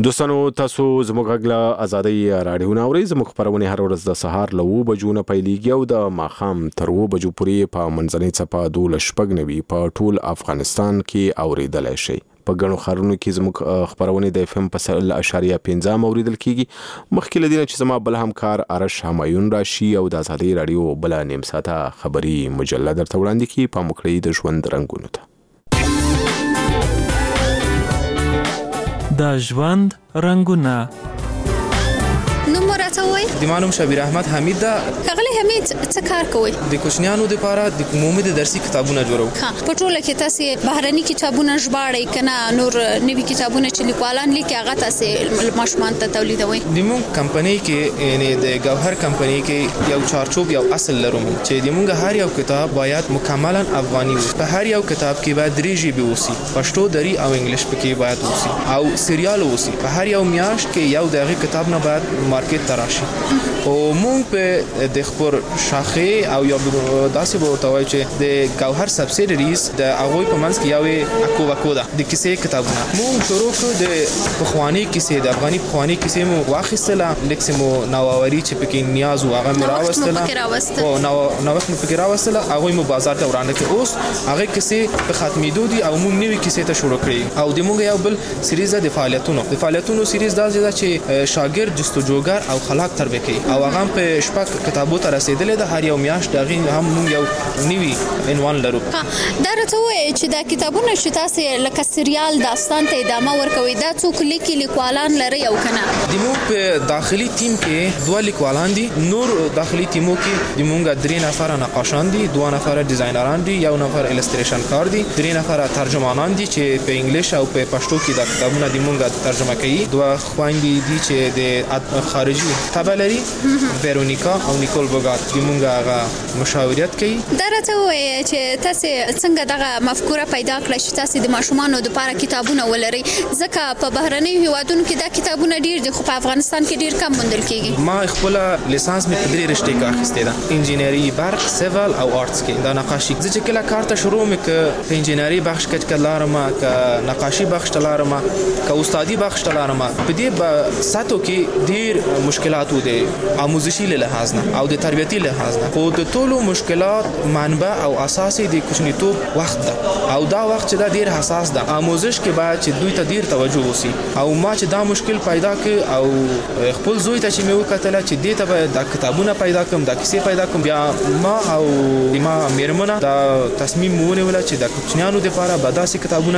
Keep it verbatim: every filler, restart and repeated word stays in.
دوستانو تاسو زموږ غږ له ازادۍ راډیو نه اورئ. زموږ خپرونې هر ورځ د سهار له اوه بجو نه پیلېږي او د ماښام تر اوه بجو پورې په منځنۍ څپه دولس شپږ نوي په ټول افغانستان کې اورېدلی شئ. په ګڼو ښارونو کې زموږ خپرونې د اف ام په سل اشاریه پنځه هم اورېدل کېږي. مخکې له دې نه چې زما بل همکار ارش همایون راشي او د ازادۍ راډیو بله نیم ساعته خبري مجله درته وړاندې کړي، پام وکړئ د ژوند رنګونو ته. د ژوند رنګونه. نوم راته وای؟ د ما نوم شبیر احمد حمید ده. ښاغلی حمید څه کار کوئ؟ د کوچنیانو دپاره د عمومي د درسي کتابونه جوړوو. ها په ټوله کې تاسې بهرني کتابونه ژباړئ که نه نور نوي کتابونه چې لیکوالان لیکي هغه تاسې ماشومانو ته تولیدوئ؟ د مونږ کمپنۍ کې یعنې د ګوهر کمپنۍ کې یو چارچوب یو اصل لرو چې د مونږ هر یو کتاب باید مکملا افغاني وي. په هر یو کتاب کې باید درې ژبې اوسي، پښتو، دري او انګلیش پکې باید اوسي او سریال اوسي. په هر یو میاشت کې یو د هغې کتاب نه باید مارکیټ ته راشي. او مونږ په د خپل شاخې او یا داسې به ورته وایو چې د ګوهر سبسیډریز د هغوی په منځ کې یو اکو وکو ده د کیسې کتابونه. مونږ شروع کړو د پخوانۍ کیسې، د افغاني پخوانۍ کیسې مو واخیستله، لږ څه مو نوآوري چې پکې نیاز و هغه مو راوستله او نوښت مو پکې راوستله، هغوی مو بازار ته وړاندې کړې. اوس هغې کیسې په ختمېدو دي او مونږ نوې کیسې ته شروع کړې. او د مونږ یو بل سریز ده د فعالیتونو د فعالیتونو سریز داسې ده چې شاګرد جستجوګر او خلاق تربیه کوي او هغه په شپږ کتابو ته رسېدلې ده. هر یو میاشت د هغې هم موږ یو نوي عنوان لرو. دا راته ووایئ چې دا کتابونه چې تاسې لکه سریال داستان ته ادامه ورکوئ دا څوک لیکي، لیکوالان لرئ او که نه؟ د موږ په داخلي ټیم کې دوه لیکوالان دي. نور داخلي ټیمو کې د موږ درې نفره نقاشان دي، دوه نفره ډیزاینران دي، یو نفر الستریشن کار دي، درې نفره ترجمانان دي چې په انګلیش او په پښتو کې دا کتابونه د موږ ترجمه کوي. دوه خویندې دي چې د خارجي طبع لري، ویرونیکا او نیکول بوګات، د موږ هغه مشاورت کوي. دا راته ووایئ چې تاسې څنګه دغه مفکوره پیدا کړه چې تاسې د ماشومانو دپاره کتابونه ولرئ؟ ځکه په بهرنیو هېوادونو کې دا کتابونه ډېر دي خو په افغانستان کې ډېر کم موندل کېږي. ما خپله لیسانس مې په درې رشتې کې اخیستې ده، انجینري، برق، سیول او آرټس کې دا نقاشي. زه چې کله کار ته شروع مې که په انجینري بخش کې چې لارمه، که نقاشي بخش ته لارمه، که استادي بخش ته لارمه، په دې سطحو کې ډېر مشکلات و د آموزشي له لحاظ نه او د تربیتي لحاظ نه. خو د ټولو مشکلات منبع او اساس د کوچنیتوب وخت ده او دا وخت چې دا ډېر حساس ده. آموزش کې باید چې دوی ته ډېر توجه وشي. او ما چې دا مشکل پیدا کړ او خپل زوی ته چې مې وکتله چې دې ته باید دا کتابونه پیدا کړم، دا کیسې پیدا کړم، بیا ما او ما مېرمنه دا تصمیم ونیوله چې د کوچنیانو دپاره به داسې کتابونه